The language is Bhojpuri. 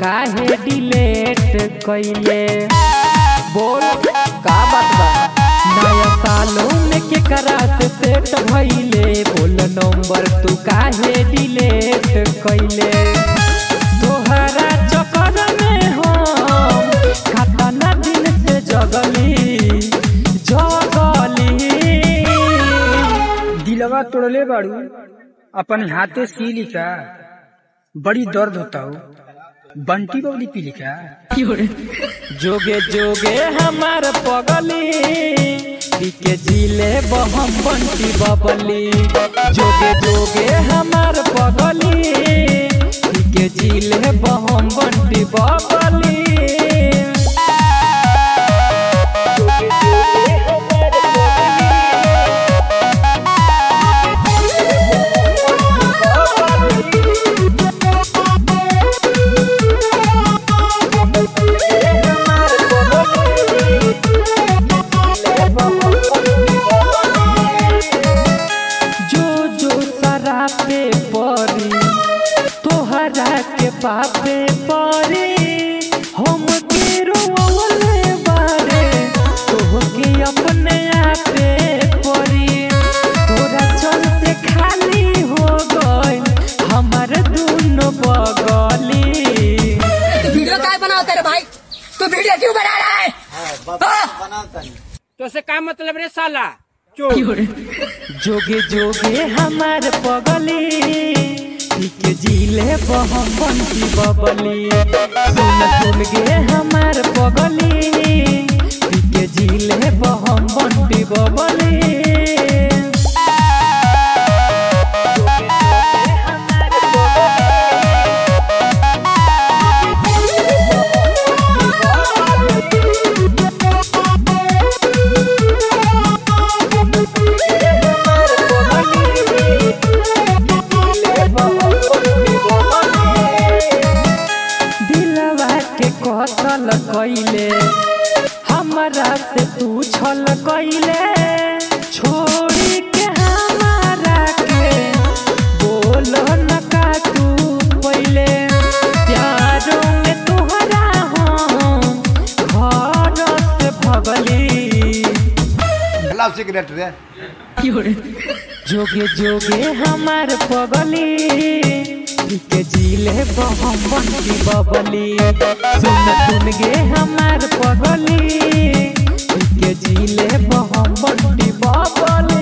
काहे डिलेट कइले। बोल का बात बा, नया सालों में के करा से सेट भइले। बोल नंबर तू काहे डिलेट कइले। तोहरा चक्कर में हम खतना दिन से जगली दिलवा तोड़ले बाड़ू अपन हाथे सी लिखा, बड़ी दर्द होता हो। बंटी बबली पी लिखा। जोगे जोगे हमार पगली पीके जिले बहम बंटी बबली। जोगे जोगे हमार पगली पीके जिले बहम बंटी बबली। पे परी तोहरा के पापे परी हम के रोवले बारे तोहके अपने आपे परी। तोरा चलते खाली हो गइल हमार दोनों बगली। वीडियो काय बनावता रे भाई, तू वीडियो क्यों बना रहा है? तो से का मतलब रे साला। जोगे जोगे हमार पगली पीके जिले बहम बंटी बबली। सुन सुन गे हमार पगली पीके जिले बहम बंटी बबली। कतल कइले हमरा से तू छल कइले। छोड़ी के हमारा के बोल न का तू पहिले। प्यारों में तोहरा हम घर से भगली। सिगरेट रे जोगे जोगे हमार पगली पीके जिले बहम बंटी बबली। सुन सुन गे हमार पगली पीके जिले बहम बंटी बबली।